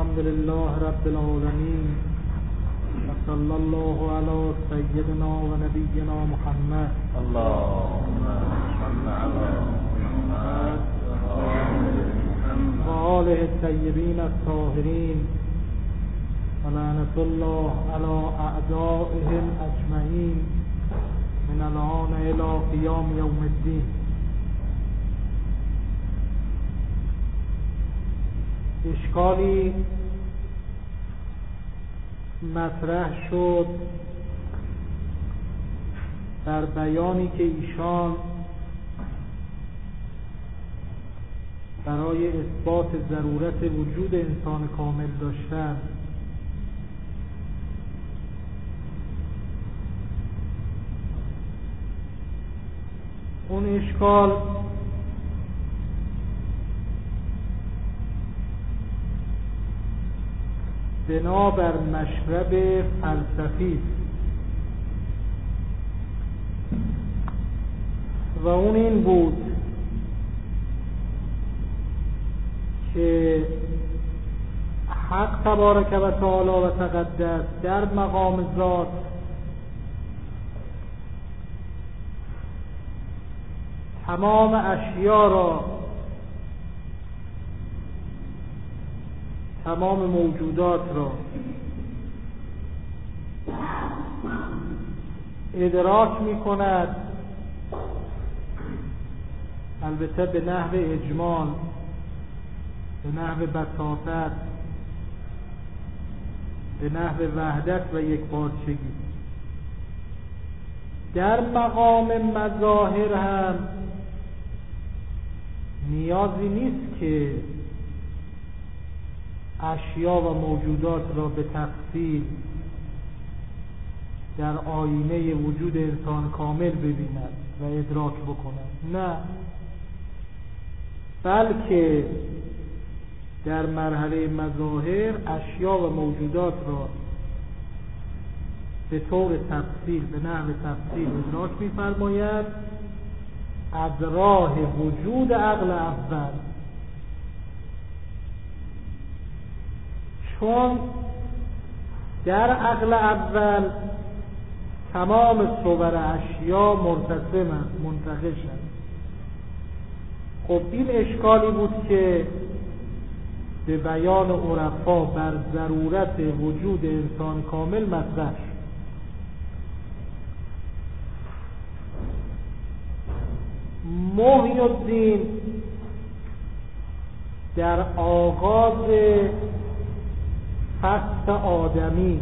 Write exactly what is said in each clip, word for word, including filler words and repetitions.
الحمد لله رب العالمين وصلى الله على سيدنا ونبينا محمد اللهم صل على محمد وآله الطيبين الطاهرين ولعنة الله على أعدائهم أجمعين من الآن إلى قيام يوم الدين. اشکالی مطرح شد در بیانی که ایشان برای اثبات ضرورت وجود انسان کامل داشتند. اون اشکال بنابر مشرب فلسفی و اون این بود که حق تبارک و تعالی و تقدس در مقام ذات تمام اشیا را، تمام موجودات را ادراک می کند، البته به نحو اجمال، به نحو بساطت، به نحو وحدت و یکپارچگی. در مقام مظاهر هم نیازی نیست که اشیا و موجودات را به تفصیل در آینه وجود انسان کامل ببیند و ادراک بکند، نه، بلکه در مرحله مظاهر اشیا و موجودات را به طور تفصیل، به نحو تفصیل ادراک می‌فرماید از راه وجود عقل اول، چون در عقل اول تمام صور اشیا مرتسمند، منتقشند. خب این اشکالی بود که به بیان عرفا بر ضرورت وجود انسان کامل مطرح شد. محی الدین در آغاز فصل آدمی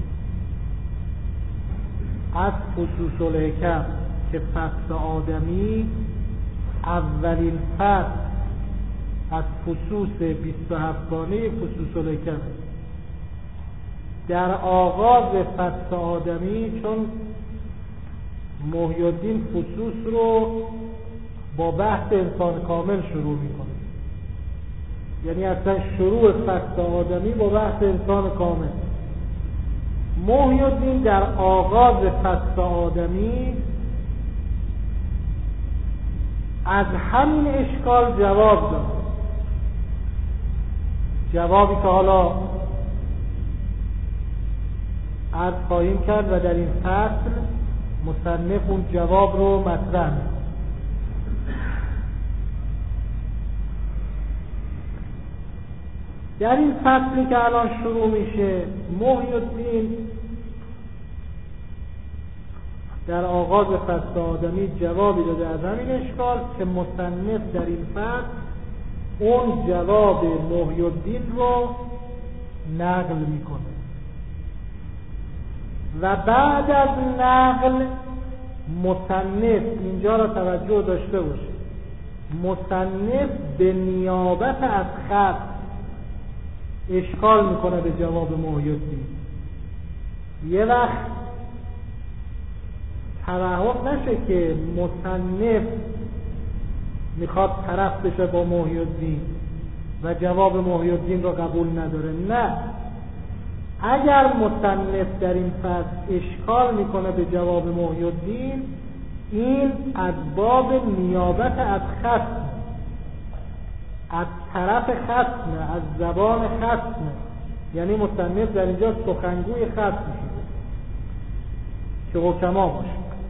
از فصوص الحکم که فصل آدمی اولین فصل از فصوص بیست و هفت گانه فصوص الحکم، در آغاز فصل آدمی، چون محی الدین فصوص رو با بحث انسان کامل شروع میکنه، یعنی اصلا شروع فصل آدمی با بحث انسان کامل. محی الدین در آغاز فصل آدمی از همین اشکال جواب داد، جوابی که حالا عرض خواهیم کرد و در این فصل مصنف اون جواب رو مطرح می‌کنه. در این فصلی که الان شروع میشه، محی الدین در آغاز فصل آدمی جوابی داده از همین اشکال که مصنف در این فصل اون جواب محی الدین رو نقل میکنه و بعد از نقل مصنف، اینجا را توجه داشته باشه، مصنف به نیابت از خط اشکال میکنه به جواب محی الدین. یه وقت توهم نشه که مصنف میخواد طرف بشه با محی الدین و جواب محی الدین رو قبول نداره، نه، اگر مصنف در این فصل اشکال میکنه به جواب محی الدین، این از باب نیابت از خصم، از طرف خصمه، از زبان خصمه، یعنی مصنف در اینجا سخنگوی خاص میشه که حکما باشه.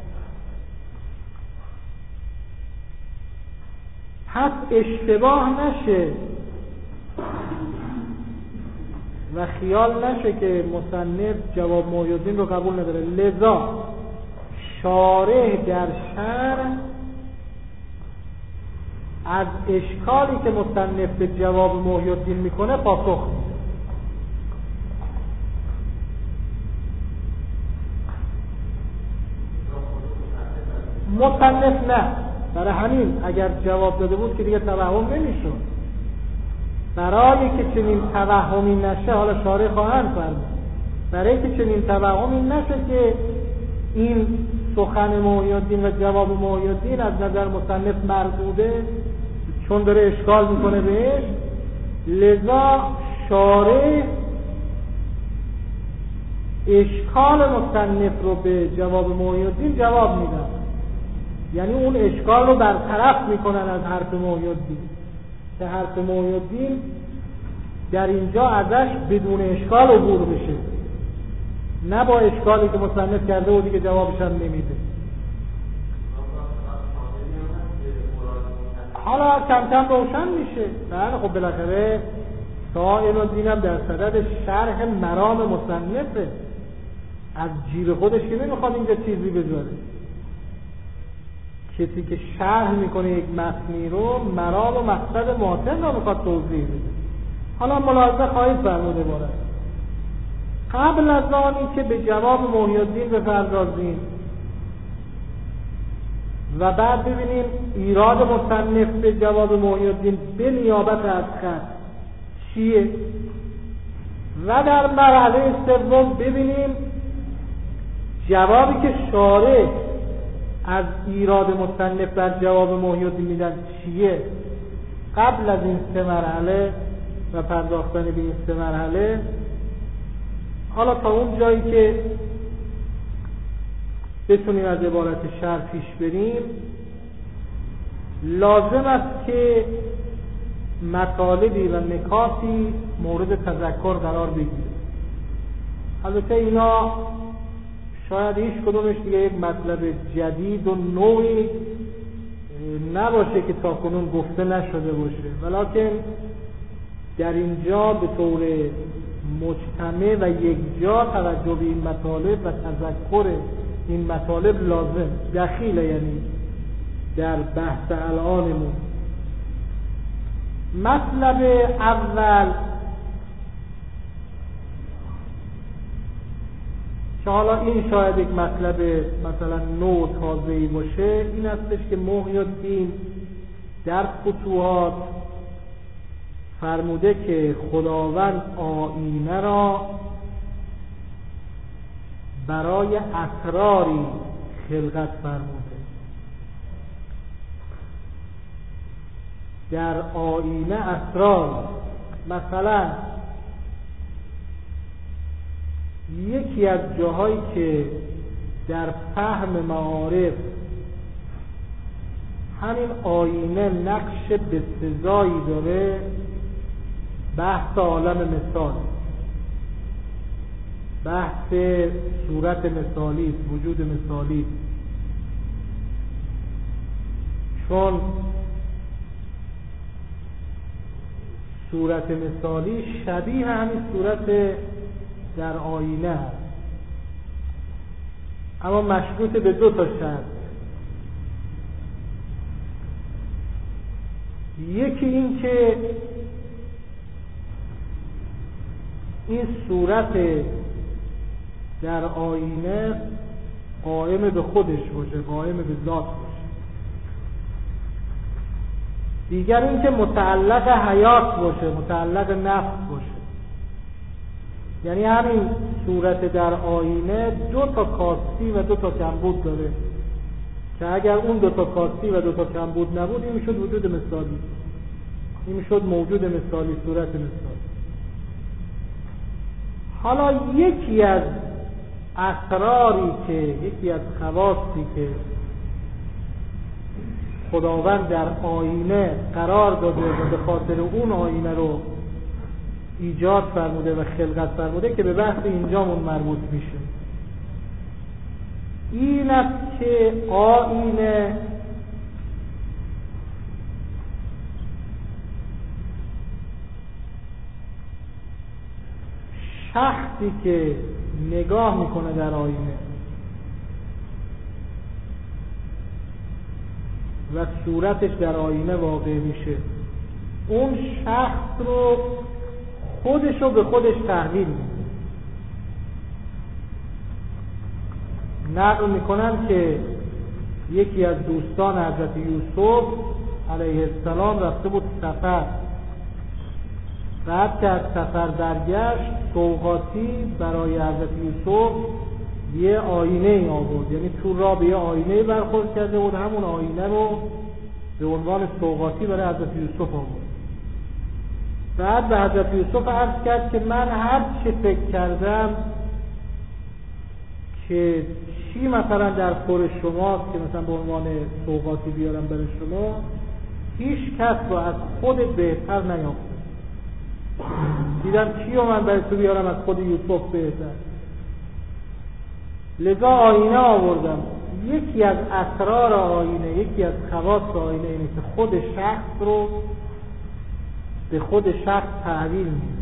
پس اشتباه نشه و خیال نشه که مصنف جواب محی الدین رو قبول نداره. لذا شارح در شرح از اشکالی که مصنف به جواب محی الدین میکنه پاسخ میده. مصنف نه، برای همین اگر جواب داده بود که دیگه توهم نمیشد. برای که چنین توهمی نشه، حالا شارح خواهند فرمود، برای که چنین توهمی نشه که این سخن محی الدین و جواب محی الدین از نظر مصنف مردوده چون داره اشکال میکنه بهش، لذا شارح اشکال مصنف رو به جواب محی الدین جواب میدن، یعنی اون اشکال رو برطرف میکنن از حرف محی الدین که حرف محی الدین در اینجا ازش بدون اشکال عبور بشه، نه با اشکالی که مصنف کرده و دیگه جوابش هم نمیده. حالا کم کم روشن میشه. بله خب بالاخره سائل الدین هم در صدد شرح مرام مصنفه، از جیب خودش که نمیخواد اینجا چیزی بذاره. کسی که شرح میکنه یک متنی رو مرام و مقصد ماتن رو میخواد توضیح بده. حالا ملاحظه خواهید فرموده باره قبل از آنی که به جواب محی الدین بپردازیم و بعد ببینیم ایراد مصنف به جواب محی الدین به نیابت از خط چیه و در مرحله سوم ببینیم جوابی که شارح از ایراد مصنف بر جواب محی الدین میدن چیه. قبل از این سه مرحله و پرداختن به این سه مرحله، حالا تا اون جایی که بتونیم از عبارت شرح پیش بریم، لازم است که مطالبی و نکاتی مورد تذکر قرار بگیره. البته اینا شاید هیچ کدومش دیگه یک مطلب جدید و نوعی نباشه که تاکنون گفته نشده باشه، ولکن در اینجا به طور مجتمع و یکجا توجه به این مطالب و تذکر این مطالب لازم دخیله، یعنی در بحث الانمون. مطلب اول که حالا این شاید یک مطلب مثلا نو تازه‌ای باشه، این هستش که محی الدین در فتوحات فرموده که خداوند آیینه را برای اسراری خلقت فرموده. در آیینه اسرار، مثلا یکی از جاهایی که در فهم معارف همین آیینه نقش بسزایی داره، بحث عالم مثال، بحث صورت مثالی، وجود مثالی، چون صورت مثالی شبیه همین صورت در آینه هست، اما مشروط به دو تا شرط. یکی این که این صورت در آینه قائم به خودش باشه، قائم به ذات باشه. دیگر این که متعلق حیات باشه، متعلق نفس باشه. یعنی همین صورت در آینه دو تا کاستی و دو تا کمبود داره که اگر اون دو تا کاستی و دو تا کمبود نبود، این میشد وجود مثالی، این میشد موجود مثالی، صورت مثالی. حالا یکی از اسراری که یکی از خواصی که خداوند در آینه قرار داده و به خاطر اون آینه رو ایجاد فرموده و خلقت فرموده که به بحث اینجامون مربوط میشه. این است که آیینه شخصی که نگاه میکنه در آینه و صورتش در آینه واقع میشه، اون شخص رو خودش رو به خودش تحویل میده. نقل میکنن که یکی از دوستان حضرت یوسف علیه السلام رفته بود سفر، بعد که از سفر برگشت سوغاتی برای حضرت یوسف یه آینه ای آورد، یعنی تو راه به یه آینه برخورد کرده بود، همون آینه رو به عنوان سوغاتی برای حضرت یوسف آورد. بعد به حضرت یوسف عرض کرد که من هر چه فکر کردم که چی مثلا در خور شماست که مثلا به عنوان سوغاتی بیارم برای شما، هیچ کس رو از خود بهتر نیافتم. دیدم چی رو من برای تو بیارم از خود یوسف بهتر. لذا آینه آوردم. یکی از اسرار آینه، یکی از خواص آینه اینه که خود شخص رو به خود شخص تحویل میده.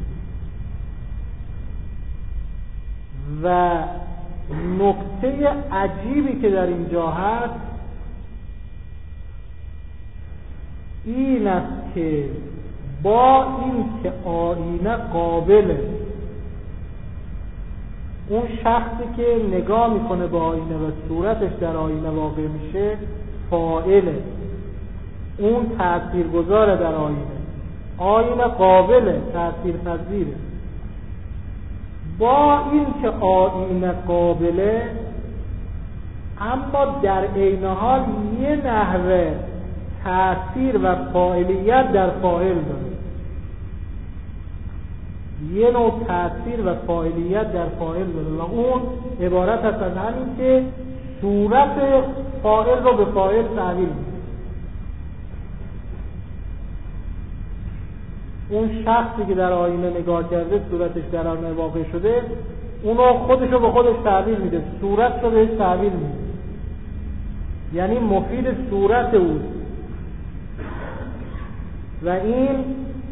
و نکته عجیبی که در اینجا هست این است که با این که آینه قابله، اون شخصی که نگاه میکنه به آینه و صورتش در آینه واقع میشه فاعله، اون تاثیرگذاره در آینه. آینه قابله، تاثیرپذیره. با این که آینه قابله، اما در عین حال یه نحوه تأثیر و فاعلیت در فاعل داره. یه نوع تأثیر و فاعلیت در فاعل داره و اون عبارت است از همین که صورت فاعل رو به فاعل تحویل میده. اون شخصی که در آینه نگاه کرده صورتش در آینه واقع شده، اونو خودش رو به خودش تحویل میده، صورت رو بهش تحویل میده، یعنی مفید صورت اوست. و این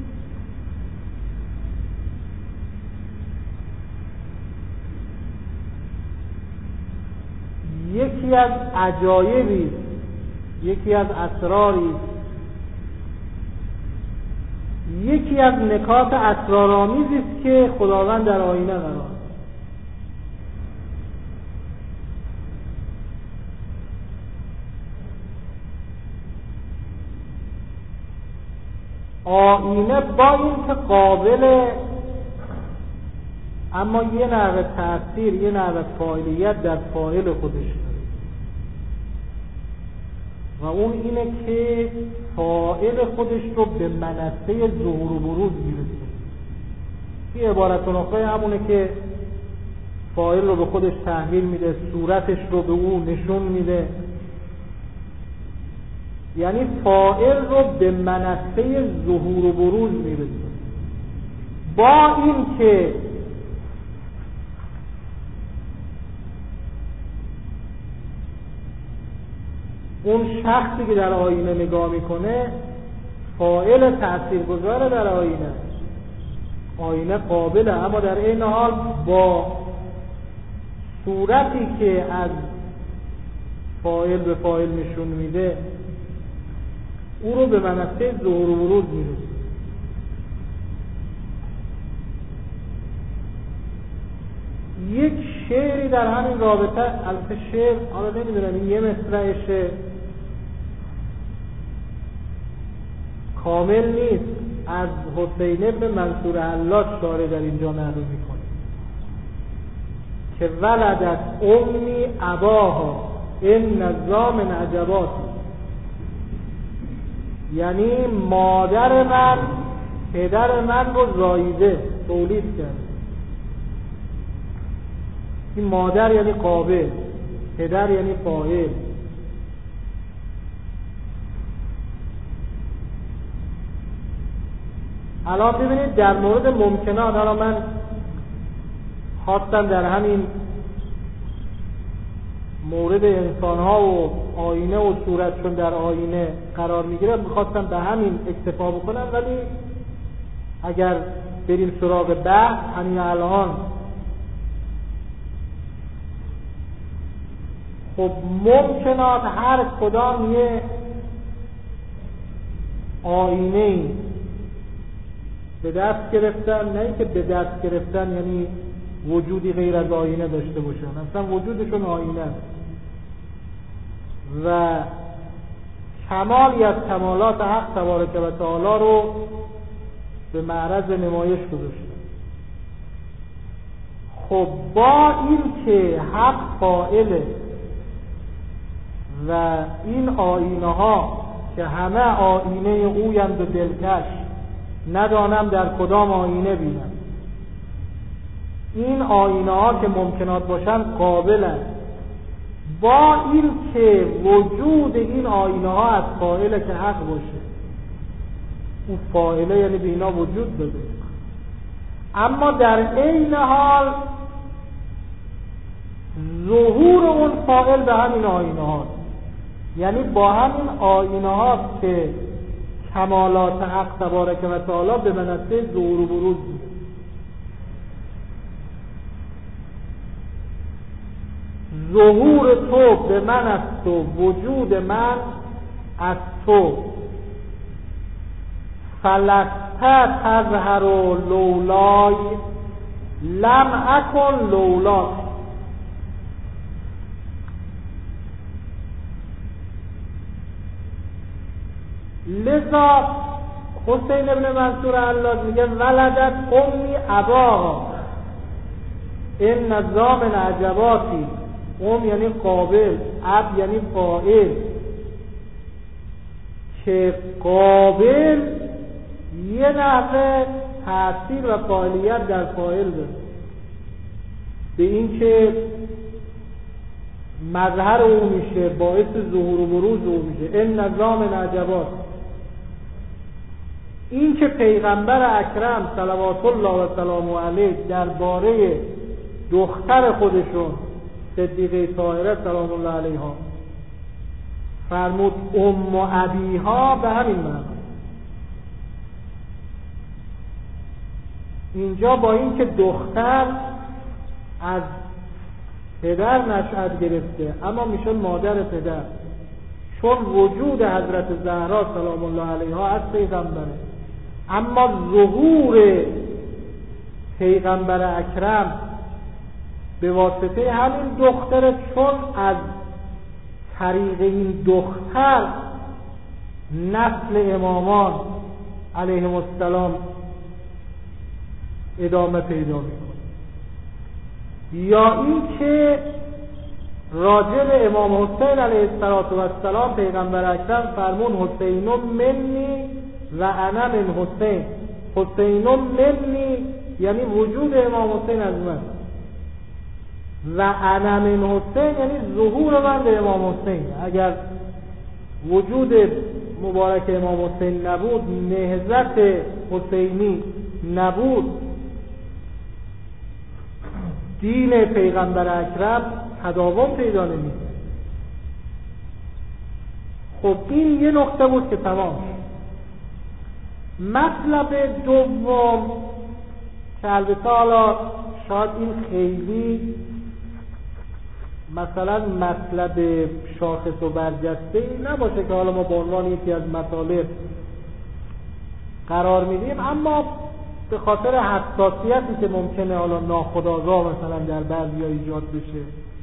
یکی از عجایبی، یکی از اسراری، یکی از نکات اسرارآمیزی است که خداوند در آینه قرار. آینه با این که قابله، اما یه نوع تأثیر، یه نوع فاعلیت در فاعل خودش داره و اون اینه که فاعل خودش رو به منصه ظهور و بروز میرسه. این عبارت نخبه همونه که فاعل رو به خودش تحویل میده، صورتش رو به اون نشون میده، یعنی فاعل رو به منصه ظهور و بروز میرسه. با این که اون شخصی که در آینه نگاه میکنه فاعل تاثیرگذار در آینه، آینه قابله، اما در این حال با صورتی که از فاعل به فاعل نشون میده او رو به منصه ظهور و بروز میرسه. یک شعری در همین رابطه، البته شعر حالا نمیدونم این یه مصرعشه کامل نیست، از حسین ابن منصور حلاج شارع در اینجا نقل میکنه که ولدت امی اباها این نظام عجباتی، یعنی مادر من پدر من رو زاییده، تولید کرد. این مادر یعنی قابل، پدر یعنی فاعل. الان ببینید در مورد ممکنات، حالا من خواستم در همین مورد انسان ها و آینه و صورتشون در آینه قرار میگیره، میخواستم به همین اکتفا بکنم، ولی اگر بریم سراغ بحث همین الان، خب ممکنات هر کدام یه آینه به دست گرفتن، نه اینکه به دست گرفتن یعنی وجودی غیر از آینه داشته باشن، اصلا وجودشون آینه است و کمالی از کمالات حق تبارک و تعالی رو به معرض نمایش گذاشته. خب با این که حق فاعله و این آینه ها که همه آینه اویند و دلکش، ندانم در کدام آینه بینم، این آینه ها که ممکنات باشن قابلند، با این که وجود این آینه ها از فاعله که حق باشه، اون فاعله یعنی به اینا وجود داده، اما در عین حال ظهور اون فاعل به همین آینه ها، یعنی با همین آینه ها که کمالات حق تبارک و تعالی به منزله ظهور و بروز میشه. ظهور تو به من است و وجود من از تو، فلست تظهر لولای لم اکن لولا. لذا حسین ابن منصور حلاج میگه ولدت امی اباها این نظام عجباتی. ام یعنی قابل، اب یعنی فاعل، که قابل یه نحوه تأثیر و فاعلیت در فاعل داره، به این که مظهر او میشه، باعث ظهور و بروز او میشه. این نظام عجبات، این که پیغمبر اکرم صلوات الله و سلامه علیه درباره دختر خودشون صدیقه طاهره سلام الله علیها فرمود ام و ابیها، به همین معنی اینجا با این که دختر از پدر نشأت گرفته اما میشه مادر پدر، چون وجود حضرت زهرا سلام الله علیها از پیغمبره، اما ظهور پیغمبر اکرم به واسطه همین دختره، چون از طریق این دختر نسل امامان علیهم السلام ادامه پیدا میکنه. یا این که راجع به امام حسین علیه السلام پیغمبر اکرم فرمون حسین منی و انا من حسین. حسین منی یعنی وجود امام حسین از من، و انا من حسین یعنی ظهور من به امام حسین. اگر وجود مبارک امام حسین نبود، نهضت حسینی نبود، دین پیغمبر اکرم تداوم پیدا نمی‌کرد. خب این یه نقطه بود که تمام. مطلب دوم که البته حالا شاید این خیلی مثلا مطلب شاخص و برجسته نباشه که حالا ما به عنوان یکی از مطالب قرار میدیم، اما به خاطر حساسیتی که ممکنه حالا ناخودآگاه مثلا در بعضیا ایجاد بشه،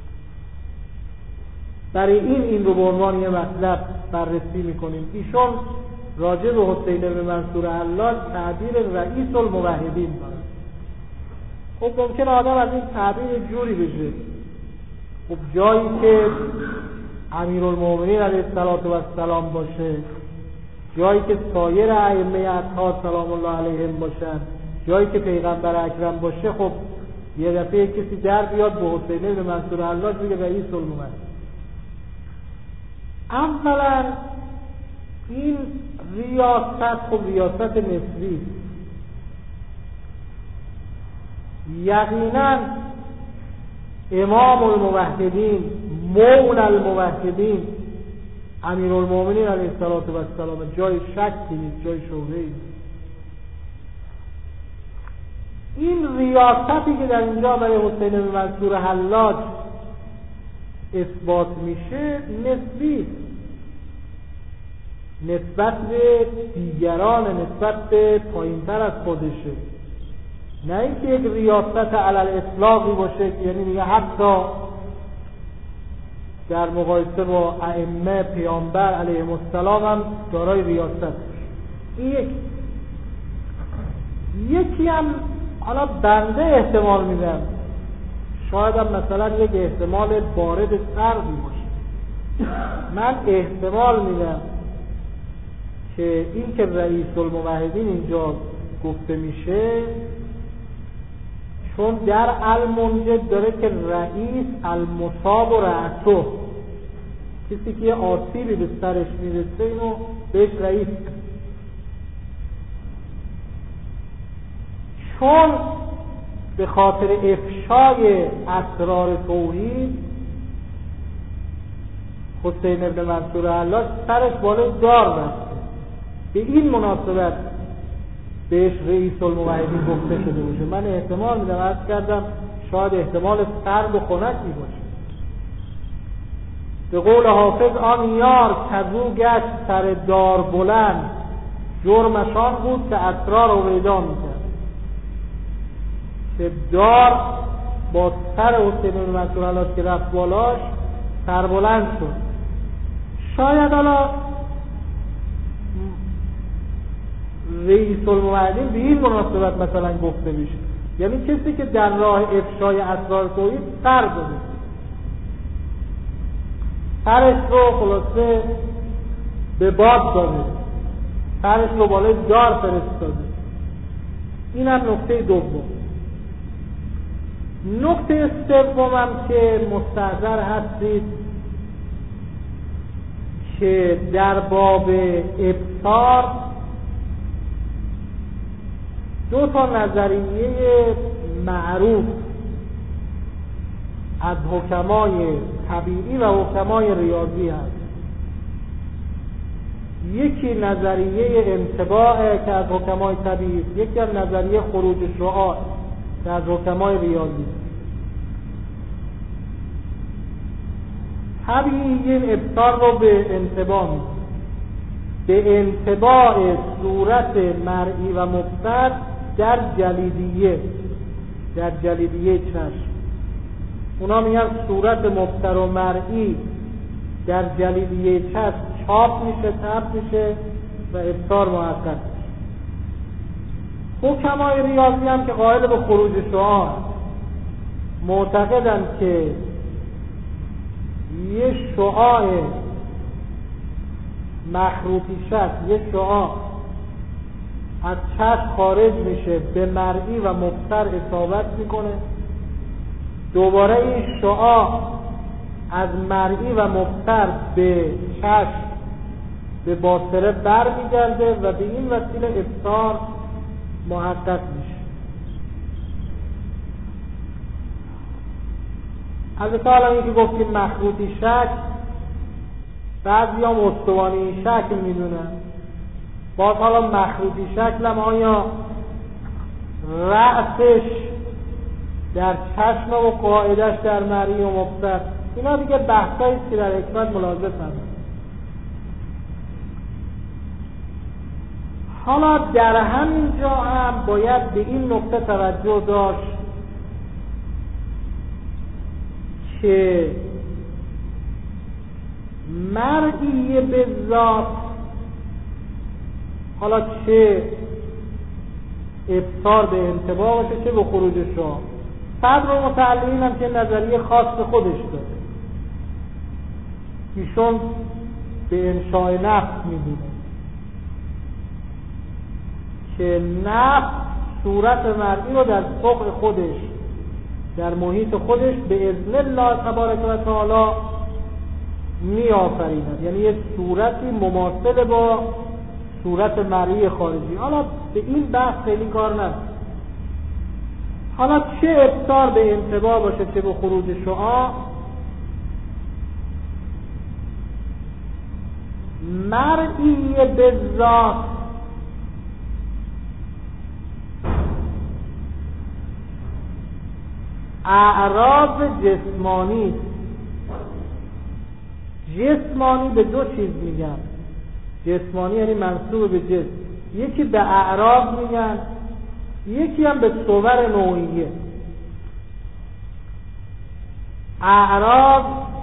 برای این این رو به عنوان یه مطلب بررسی میکنیم. ایشون راجع به حسین بن منصور حلاج تعبیر رئیس الموحدین داره. خب ممکنه آدم از این تعبیر جوری بشه، خب جایی که امیرالمومنین علیه السلام باشه، جایی که سایر ائمه اطهار سلام الله علیهم باشن، جایی که پیغمبر اکرم باشه، خب یه دفعه کسی در بیاد به حسین بن منصور حلاج بگه رئیس الموحدین. اولا این ریاست خب ریاست نسبی، یقینا امام الموحدین مولا الموحدین امیرالمومنین علیه السلام جای شکی نیست، جای شبهه‌ای نیست. این ریاستی که در اینجا برای حسین بن منصور حلاج اثبات میشه نسبی نسبت به دیگران، نسبت به پایینتر از خودشه، نه اینکه یک ریاست علی الاطلاقی باشه که یعنی میگه حتی در مقایسه با ائمه پیامبر علیهم السلام هم دارای ریاست باشه. این یک یکی هم حالا بنده احتمال میدم شاید هم مثلا یک احتمال بارد سردی باشه، من احتمال میدم که این که رئیس الموحدین اینجا گفته میشه چون در المنجد داره که رئیس المصاب و رأسه، کسی که آسیبی به سرش میرسه اینو بهش رئیس، چون به خاطر افشای اسرار توحید حسین بن منصور حلاج سرش بالای دار بسته، به این مناسبت بهش رئیس الموحدین گفته شده باشه. من احتمال میدم، عرض کردم شاید احتمال سرد و خنکی باشه. به قول حافظ آن یار کزو گشت سر دار بلند، جرمشان بود که اسرار رو پیدا میکرد، که دار با سر حسین بن منصور حلاج که رفت بالاش سربلند شد. شاید حالا رئیس الموحدین به این مناسبت مثلا گفته میشه، یعنی کسی که در راه افشای اسرار توحید سر بوده، سرش رو خلاصه به باد داده، سرش رو بالای دار فرستاده. این هم نکته دوم. نکته سومم که مستحضر هستید که در باب ابصار دو تا نظریه معروف از حکمای طبیعی و حکمای ریاضی هست. یکی نظریه انطباع که از حکمای طبیعی، یکی هم نظریه خروج شعاع که از حکمای ریاضی. طبیعی ابصار رو به انطباع می‌کنه، به انطباع صورت مرئی و مبصر در جلیدیه، در جلیدیه چشم. اونا میگن صورت مبصر و مرئی در جلیدیه چشم چاپ میشه، تب میشه و ابصار محقق میشه. حکمای ریاضی هم که قائل به خروج شعاع معتقدن که یه شعاع مخروطی شکل، یه شعاع از چشم خارج میشه، به مرئی و مبصر اصابت میکنه، دوباره این شعاع از مرئی و مبصر به چشم به باصره بر میگرده و به این وسیله ابصار محقق میشه. البته حالا این که گفتیم مخروطی شکل، بعضی هم استوانی شکل میدونن. باز حالا مخروطی شکل هم آیا رأسش در چشم و قاعدش در مرئی و مبصر، اینا دیگه بحثایی که در حکمت ملاحظه هست. حالا در همین جا هم باید به این نکته توجه داشت که مرئی به ذات، حالا چه ابصار به انطباع باشه چه به خروج شعاع، صدر و متعلقین هم که نظریه خاص خودش داره. ایشون به انشاء نفس میدونه که نفس صورت مرئی رو در سوق خودش، در محیط خودش به اذن الله تبارک و تعالی می آفریند، یعنی یک صورتی مماثل با صورت مرئی خارجی. حالا به این بحث خیلی کار نداره. حالا چه ابصار به انطباع باشه چه به خروج شعاع، مرئی به ذات اعراض جسمانی. جسمانی به دو چیز میگن، جسمانی یعنی منسوب به جسم، یکی به اعراض میگن، یکی هم به صور نوعیه. اعراض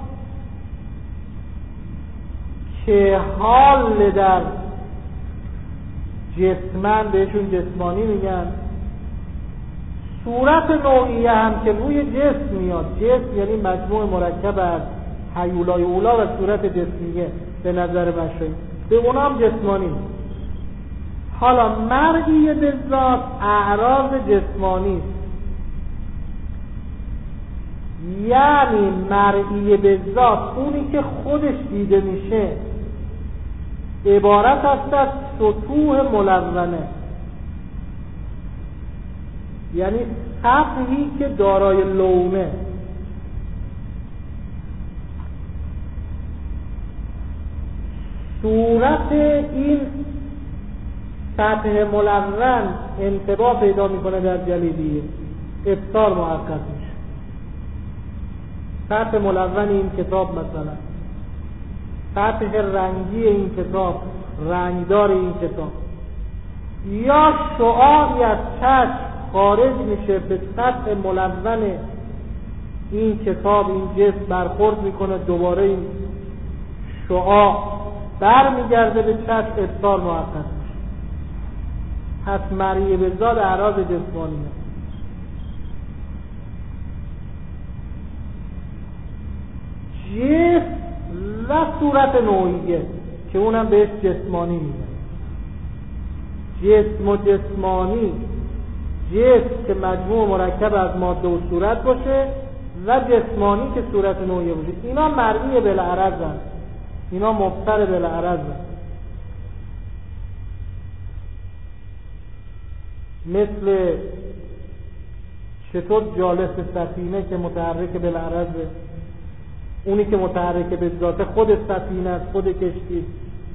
که حال در جسمن بهشون جسمانی میگن. صورت نوعیه هم که روی جسم میاد، جسم یعنی مجموع مرکب از هیولای اولا و صورت جسمیه به نظر بشری، به اونا هم جسمانی. حالا مرئی به ذات اعراض جسمانی، یعنی مرئی به ذات اونی که خودش دیده میشه عبارت است از سطوح ملونه، یعنی سطحی که دارای لونه. صورت این سطح ملون انطباع پیدا میکنه در جلیلیه، ابصار محقق میشه. سطح ملون این کتاب مثلا، سطح رنگی این کتاب، رنگدار این کتاب، یا شعاعی از چشم خارج میشه به سطح ملون این کتاب، این جسم برخورد میکنه، دوباره این شعاع برمیگرده به چشم، ابصار محقق میشه. پس مرئی به ذات اعراض جسمانیه. جسم و صورت نوعیه که اونم بهش جسمانی میگن. جسم و جسمانی، جسم که مجموع مرکب از ماده و صورت باشه و جسمانی که صورت نوعیه باشه، اینا مرئی بالعرض هست، اینا مبصر بالعرض هست. مثل چطور جالس سفینه که متحرک بالعرضه، اونی که متحرک به ذات خود سفینه است، خود کشتی.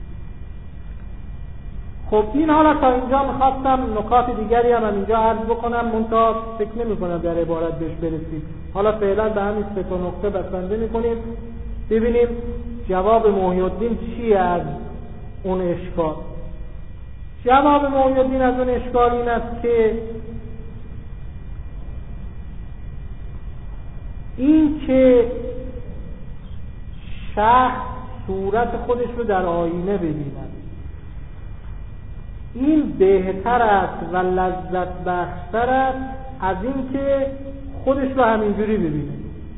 خب این حالا تا اینجا میخواستم نکات دیگری هم اینجا عرض بکنم، منتها فکر نمی کنم در عبارت بهش برسیم. حالا فعلا به همین سه تا نقطه بسنده میکنیم، ببینیم جواب محی الدین چیه از اون اشکال. جواب محی الدین از اون اشکال این است که این که شخص صورت خودش رو در آینه ببیند، این بهتر است و لذت بخشتر است از این که خودش رو همینجوری ببینه.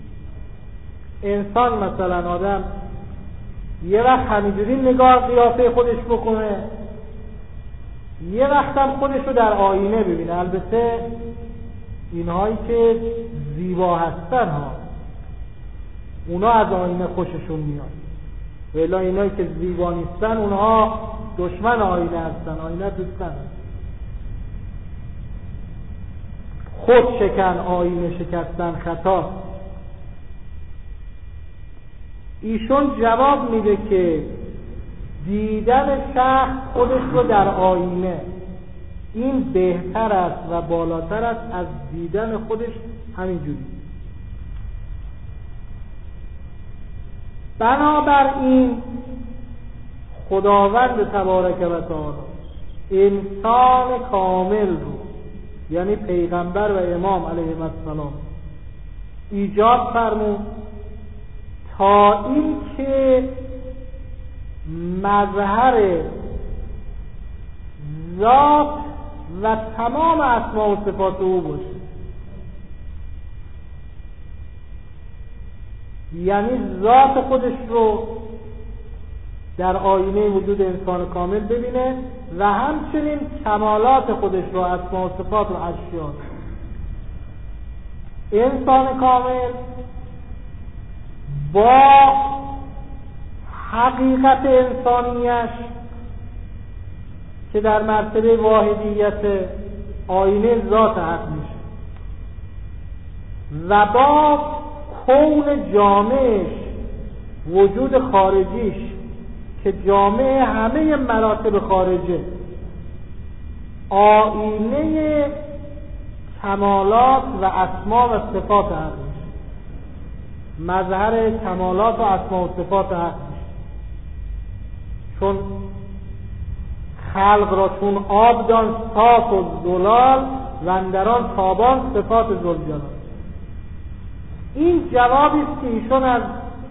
انسان مثلا آدم یه وقت همینجوری نگاه قیافه خودش بکنه، یه وقت هم خودش رو در آینه ببینه. البته اینهایی که زیبا هستن ها، اونا از آینه خوششون میاد، ولی اینایی که زیبا نیستن اونها دشمن آینه هستن، آینه دوستن. خود شکن آینه شکستن خطا. ایشون جواب میده که دیدن شخص خودش رو در آینه این بهتر است و بالاتر است از دیدن خودش همینجوری. بنابراین خداوند تبارک و تعالی انسان کامل رو، یعنی پیغمبر و امام علیه السلام، ایجاد فرمود تا این که مظهر ذات و تمام اسما و صفات او باشه. یعنی ذات خودش رو در آینه وجود انسان کامل ببینه و همچنین کمالات خودش رو، اسما و صفات و اشیاء. انسان کامل با حقیقت انسانیش که در مرتبه واحدیت آینه ذات حق میشه، و با کون جامعش، وجود خارجیش که جامع همه مراتب خارجه، آینه کمالات و اسما و صفات حقش، مظهر کمالات و اسما و صفات حقش. چون خلق را چون آب دان صاف و زلال و اندران تابان صفات ذوالجلال. این جوابی است که ایشون از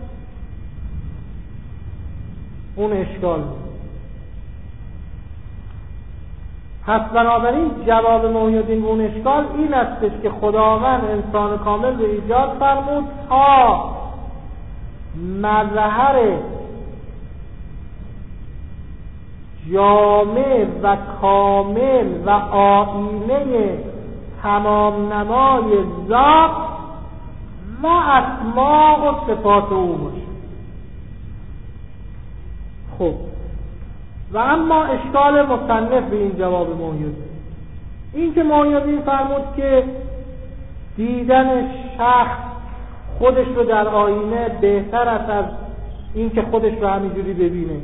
اون اشکال بود. پس بنابراین جواب محی الدین اون اشکال این استش که خداوند انسان کامل رو ایجاد فرمود تا مظهر جامع و کامل و آینه تمام نمای ذات و اسماء و صفات او باشه. خب و اما اشکال مصنف به این جواب محی الدین این که محی الدین فرمود که دیدن شخص خودش رو در آینه بهتر است از این که خودش رو همینجوری ببینه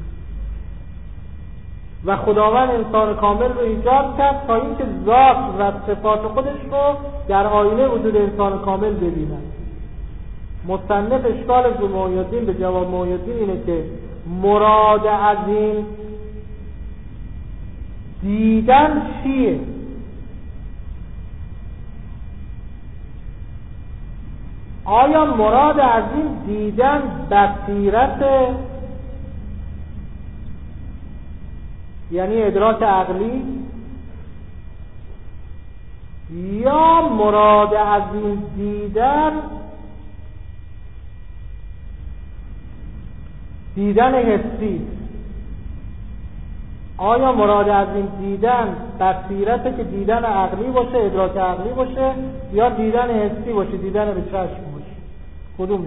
و خداوند انسان کامل رو ایجاد کرد تا اینکه ذات و صفات خودش رو در آینه وجود انسان کامل ببیند. مصنف اشکال به محی الدین به جواب محی الدین اینه که مراد از این دیدن چیه؟ آیا مراد از این دیدن بصیرت، یعنی ادراک عقلی، یا مراد از این دیدن دیدن حسی؟ آیا مراد از این دیدن بصیرته که دیدن عقلی باشه، ادراک عقلی باشه، یا دیدن حسی باشه، دیدن به چشم باشه؟ کدومش؟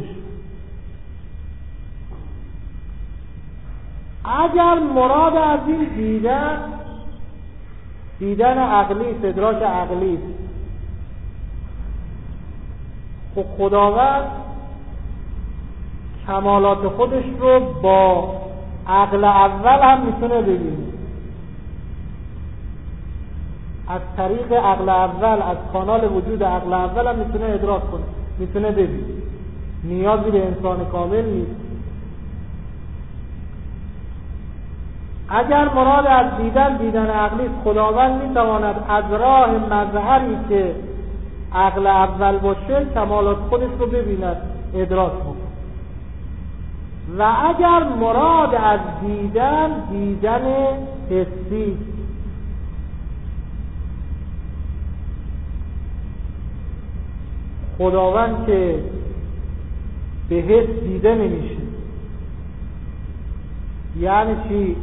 اگر مراد از این دیدن دیدن عقلی، ادراک عقلی، خب خداوند کمالات خودش رو با عقل اول هم میتونه ببینه. از طریق عقل اول، از کانال وجود عقل اول هم میتونه ادراک کنه، میتونه ببینه. نیازی به انسان کامل نیست. اگر مراد از دیدن دیدن عقلی، خداوند میتواند از راه مظهری که عقل اول باشه کمالات خودش رو ببیند، ادراک کنه. و اگر مراد از دیدن دیدن حسی، خداوند که به حس دیده نمیشه. یعنی چی؟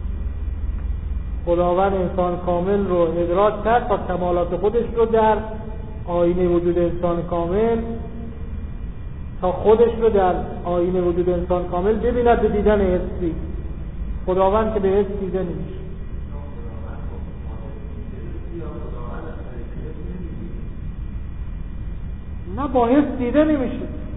خداوند انسان کامل رو ادراک کرد تا کمالات خودش رو در آینه وجود انسان کامل تا خودش رو در آینه وجود انسان کامل ببیند به دیدن حسی. خداوند که به حس دیده نمیشه. نه، با حس دیده نمیشه.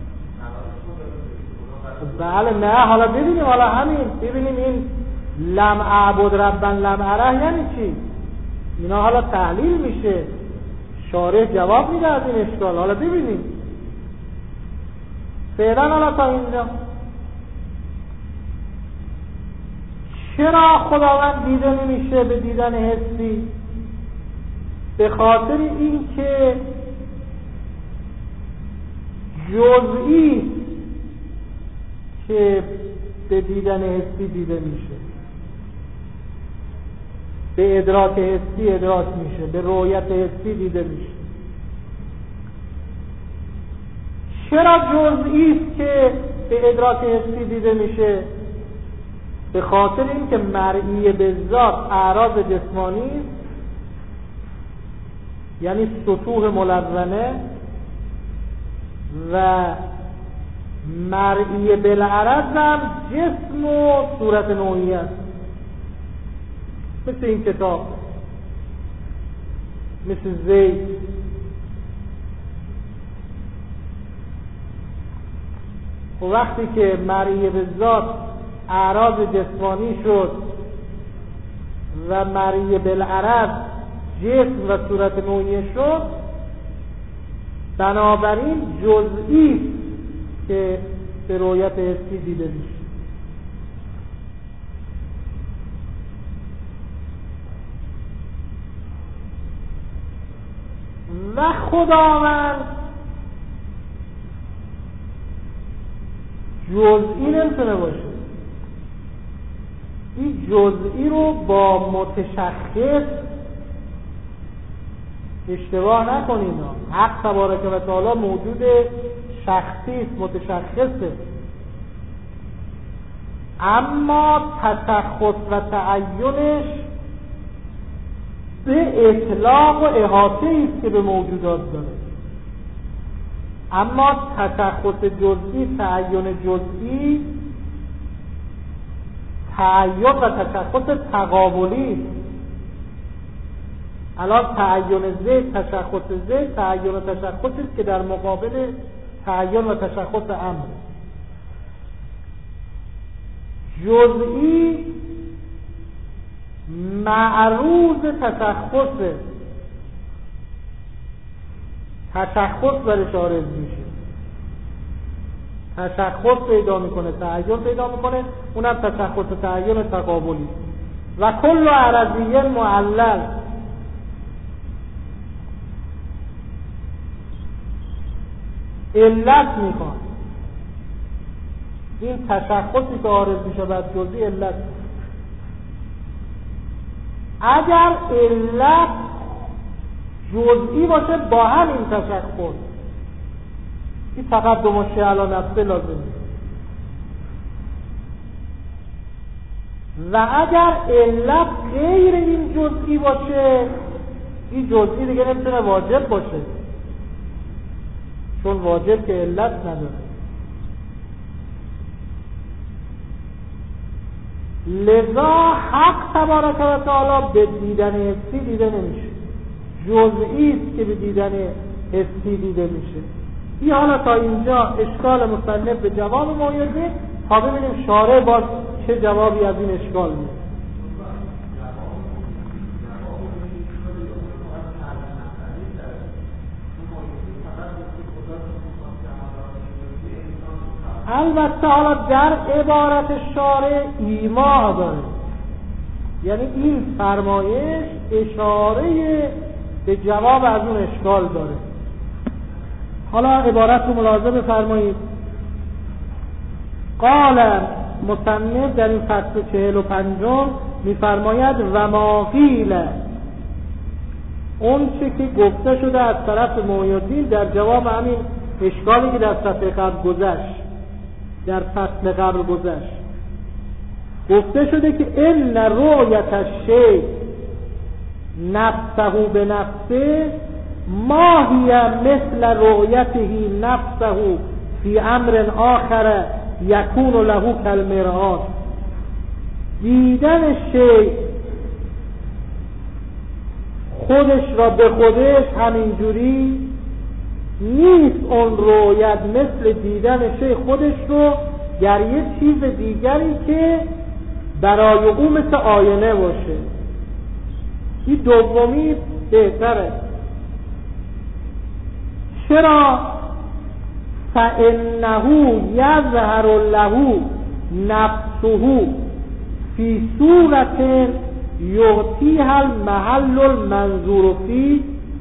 بله نه، حالا ببینیم، حالا همین ببینیم این لم اعبد ربا لم اره یعنی چی؟ اینا حالا تحلیل میشه، شارح جواب میده از این اشکال. حالا ببینیم فعلا حالا تا اینجا چرا خداوند دیده نمیشه به دیدن حسی؟ به خاطر این که جزئی که به دیدن حسی دیده میشه، به ادراک حسی ادراک میشه، به رؤیت حسی دیده میشه. چرا جزئی است که به ادراک حسی دیده میشه؟ به خاطر اینکه مرئی به ذات اعراض جسمانی، یعنی سطوح ملونه، و مرئی بالعرض هم جسم و صورت نوعی است. مثل این کتاب، مثل زید، و وقتی که مرئی به ذات اعراض جسمانی شد و مرئی بالعرض جسم و صورت نوعیه شد، بنابراین جزئی که به رویت حسی دیده میشه. و خداوند جزئی نمیتونه باشه. این جزئی رو با متشخص اشتباه نکنید. حق تبارک و تعالی موجود شخصی است، متشخصه، اما تشخص و تعینش به اطلاق و احاطه است که به موجودات داره. اما تشخص جزئی، تعین جزئی، تعین و تشخص تقابلی است. الان تعین زید، تشخص زید، تعین و تشخصی است که در مقابل تعین و تشخص امر. جزئی معروض تشخصه، تشخص برش عارض میشه، تشخص پیدا میکنه، تعین پیدا میکنه، اونم تشخص تعین تقابلی. و کل عرضی معلل، علت میخواد. این تشخصی که عارض میشه بعد جزئی علت. اگر علت جزئی باشه با همین تشخص، این تقدم الشیء علی نفسه لازم. و اگر علت غیر این جزئی باشه، این جزئی دیگه نمیتونه واجب باشه، چون واجب که علت نداره. لذا حق تبارک و تعالی به دیدن حسی دیده نمیشه، جزئی است که به دیدن حسی دیده میشه. این حالا تا اینجا اشکال مصنف به جواب مویده، تا ببینیم شارع باز چه جوابی از این اشکال میده. البته حالا در عبارت شارع ایما داره، یعنی این فرمایش اشاره به جواب از اون اشکال داره. حالا عبارت رو ملاحظه بفرمایید. قال مصنف در این فصل چهل و پنجم میفرماید و ما قیل، اون چه که گفته شده از طرف محی الدین در جواب همین اشکالی که در صفحه قبل گذشت، در فصل قبل گذشت، گفته شده که ان رؤیت الشیء نفسه به نفسه ما هی مثل رؤیته نفسه فی امر آخر یکون له کالمرآة. دیدن شیء خودش را به خودش همینجوری نیست اون رؤیت مثل دیدن شیء خودش رو در یه چیز دیگری که برای او مثل آینه باشه. این دومی بهتره. چرا؟ فإنه یظهر له نفسه فی صورت یعطیها المحل المنظور فیه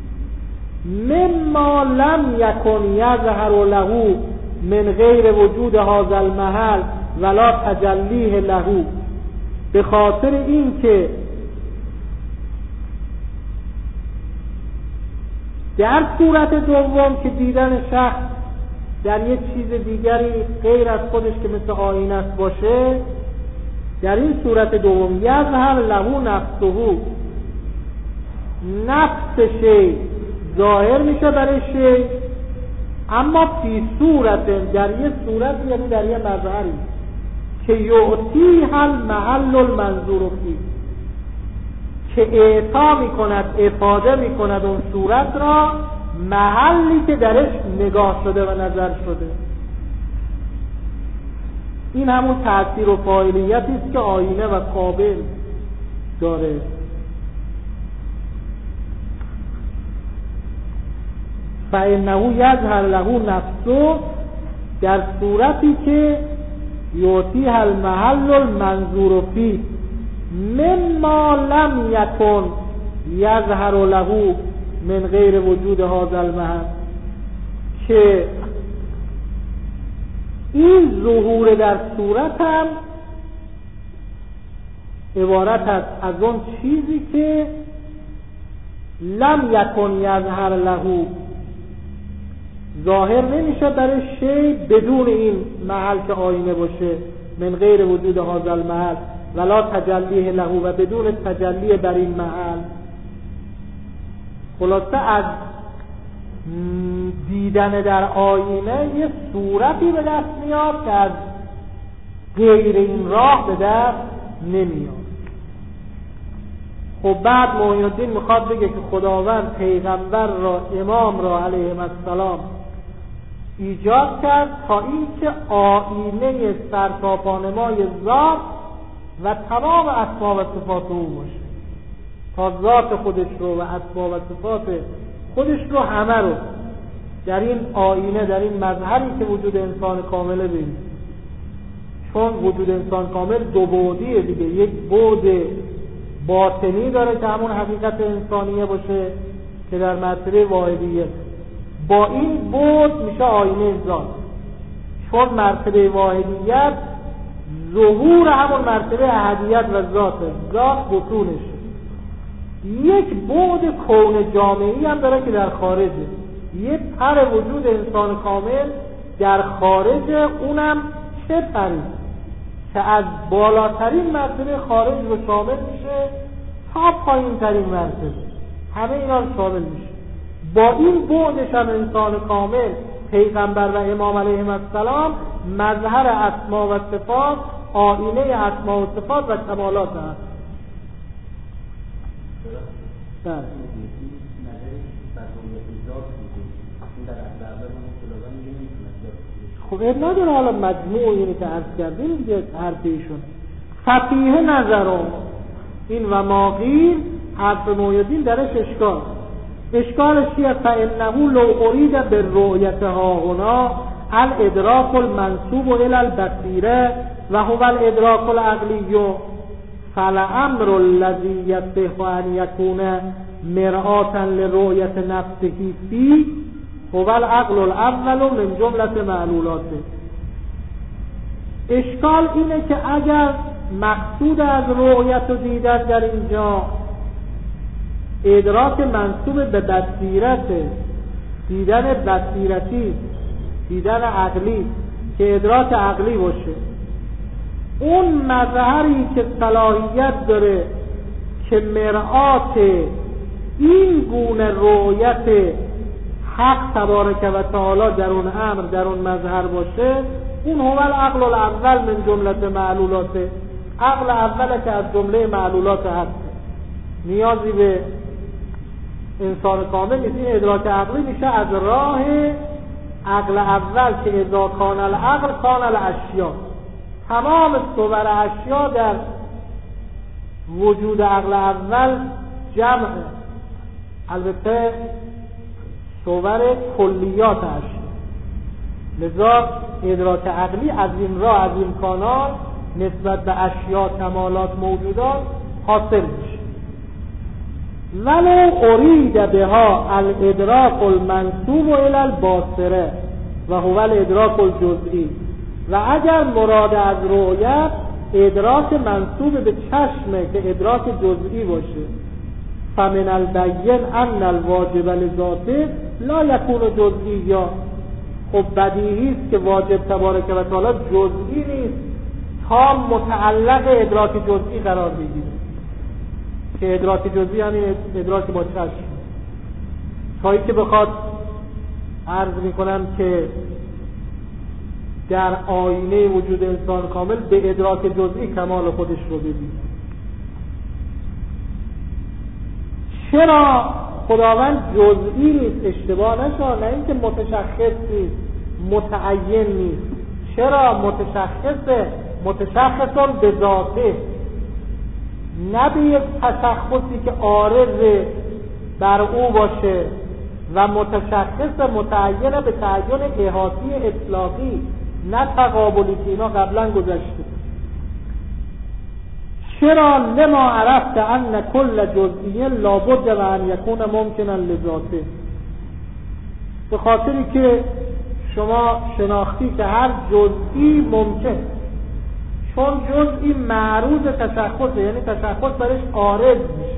مما لم یکن یظهر له من غیر وجود هذا المحل ولا تجلیه له. به خاطر این که در صورت دوم که دیدن شخص در یک چیز دیگری غیر از خودش که مثل آینه است باشه، در این صورت دوم یظهر له نفسه، نفس شی ظاهر میشه برای شی، اما فی صورت، در یک صورت یعنی در یک مظهری که یعطیها المحل المنظور فیه، که اعطا میکند، افاده میکند اون صورت را محلی که درش نگاه شده و نظر شده. این همون تأثیر و فاعلیتی است که آینه و قابل داره. فإنه یظهر له نفسه، در صورتی که یعطیه المحل المنظور فیه مما لم یکن یظهر له من غیر وجود هذا المحل، که این ظهور در صورت هم عبارت است از اون چیزی که لم یکن یظهر له، ظاهر نمیشه در شی بدون این محل که آینه باشه، من غیر وجود هذا المحل ولا تجلیه له، و بدون تجلی بر این محل. خلاصه از دیدن در آینه یه صورتی به دست میاد که از غیر این راه به دست نمیاد. خب بعد محی الدین میخواد بگه که خداوند پیغمبر را، امام را علیه السلام ایجاد کرد تا اینکه آینه سرتاپانمای ذات و تمام اسما و صفات او باشه، تا ذات خودش رو و اسما و صفات خودش رو همه رو در این آینه، در این مظهری که وجود انسان کامله ببینید. چون وجود انسان کامل دو بعدیه دیگه، یک بعد باطنی داره که همون حقیقت انسانیه باشه که در مرتبه واحدیه، با این بعد میشه آینه ذات. چون مرتبه واحدیت ظهور همون مرتبه احدیت و ذاته، ذات بطونشه. یک بعد کون جامعی هم داره که در خارجه، یک پر وجود انسان کامل در خارجه، اونم چه پری که از بالاترین مرتبه خارج رو شامل میشه تا پایین ترین مرتبه، همه اینا رو شامل میشه. با این بعدش هم انسان کامل، پیغمبر و امام علیهم السلام مظهر اسما و صفات، آینه اسما و صفات و کمالات هست. بله. خب این نداره، حالا مجموع اینی که عرض کردیم دیگه حرف ایشون. ففیه نظرم، این و ماغیر حرف محی الدین درش اشکال. اشکالش چیه؟ فانه لو ارید بالرؤیت ها هنا الادراک المنسوب الى البصیره و هو الادراک العقلی، فالامر الذي يصح ان يكون مرآة لرؤیت نفسه فی هو العقل الاول من جمله معلولاته. اشکال اینه که اگر مقصود از رؤیت و دیدن در اینجا ادراک منسوب به بصیرت، دیدن بصیرتی، دیدن عقلی، که ادراک عقلی باشه، اون مظهری که صلاحیت داره که مرآت این گونه رؤیت حق تبارک و تعالی در اون امر، در اون مظهر باشه، اون هو العقل الاول من جمله معلولاته. عقل اوله که از جمله معلولات هست، نیازی به انسان کامل نیست. این ادراک عقلی میشه از راه عقل اول که اذا کان العقل کان الاشیا، تمام صور اشیا در وجود عقل اول جمع، البته صور کلیات اشیا، لذا ادراک عقلی از این راه، از این کانال نسبت به اشیا، کمالات، موجودات حاصل میشه. ولو ارید بها الادراک المنسوب الى الباصره و هو الادراک الجزئی، و اگر مراد از رؤیت ادراک منسوب به چشمه که ادراک جزئی باشه، فمن البین ان الواجب لذاته لا یکون جزئیا، خب بدیهی است که واجب تبارک و تعالی جزئی نیست تا متعلق ادراک جزئی قرار بگیره، که ادراک جزئی همین ادراک با چشم، تا که بخواد عرض میکنم که در آینه وجود انسان کامل به ادراک جزئی کمال خودش رو ببینه. چرا خداوند جزئی نیست؟ اشتباه نشه، نه اینکه متشخص نیست، متعین نیست. چرا متشخصه؟ متشخصون به ذاته، نه به یک تشخصی که عارض بر او باشه و متشخص متعین به تعین احاطی اطلاقی، نه تقابلی که اینا قبلا گذشته. چرا؟ لما عرفت ان کل جزئی لابد و ان یکون ممکنا لذاته، به خاطری که شما شناختی که هر جزئی ممکن، چون جزئی معروض تشخصه، یعنی تشخص برش عارض میشه.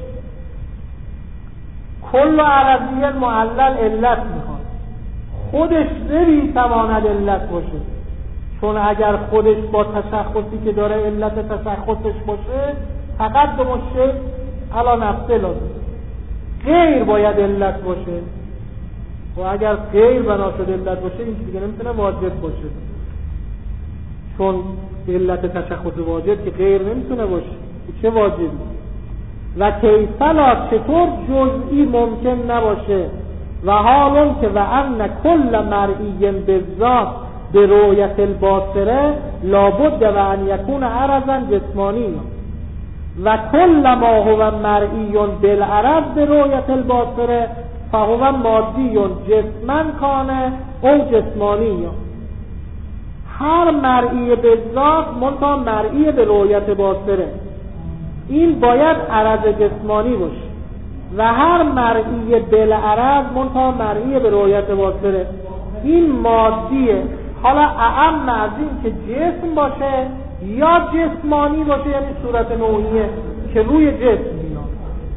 کل عرضیه معلل علت میخواد، خودش نمیتواند علت باشه، چون اگر خودش با تشخصی که داره علت تشخصش باشه تقدم الشیء علی نفسه لازم، غیر باید علت باشه، و اگر غیر بنا شده علت باشه این دیگه نمیتونه واجب باشه، چون علت تشخص واجب که غیر نمیتونه باشه، چه واجبی؟ و کیفلا چطور جزئی ممکن نباشه؟ و حالون که و ان کل مرئی بالذات به رؤیت الباصره لابد و ان یکون عرضا جسمانی، و کل ما هو مرئی بالعرض به رؤیت الباصره فهو مادی جسما کانه او جسمانی. هر مرئی بالذات منتها مرئی به رؤیت باصره این باید عرض جسمانی باشه، و هر مرئی بالعرض منتها مرئی به رؤیت باصره این مادیه. حالا اعم از این که جسم باشه یا جسمانی باشه، یعنی صورت نوعیه که روی جسم میاد.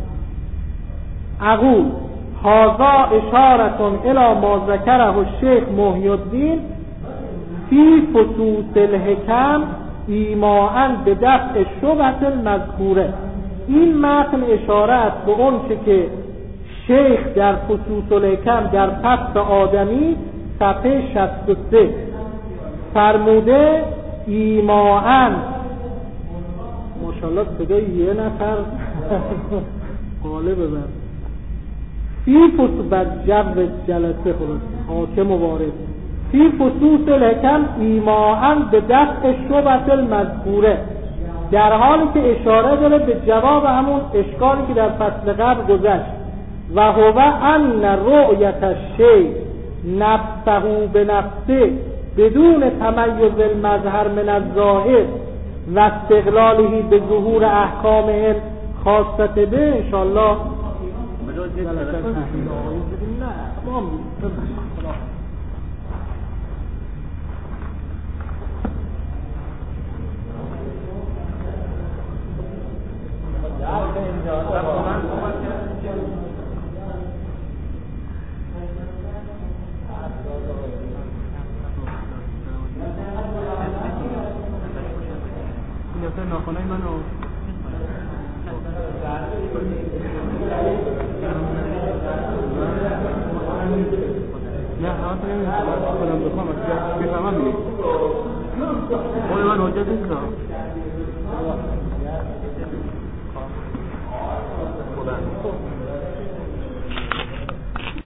اقول هذا اشارتون الی ما ذکره الشیخ محی الدین فی فصوص الحکم ایماءً به دفع شبهة المذکوره. این متن اشاره است به اون چه که شیخ در فصوص الحکم در فصل آدمی صفحه شصت و سه فرموده ایماءً، ماشاءالله صدای یه نفر قاله ببر فی فصوص بر جو جلسه خلاص حاکم و وارد فی فصوص الحکم ایماءً به دفع شبهة المذکوره، در حالی که اشاره داره به جواب همون اشکالی که در فصل قبل گذشت. و هو ان رؤیت الشیء نفسه به نفسه بدون تمیز المظهر من الظاهر و استقلاله به ظهور احکامه خاصت به انشاءالله ناخنای منو نه حاضر نمی‌کنم خودم بخوام از بفهمم میگه اون من حجت نیست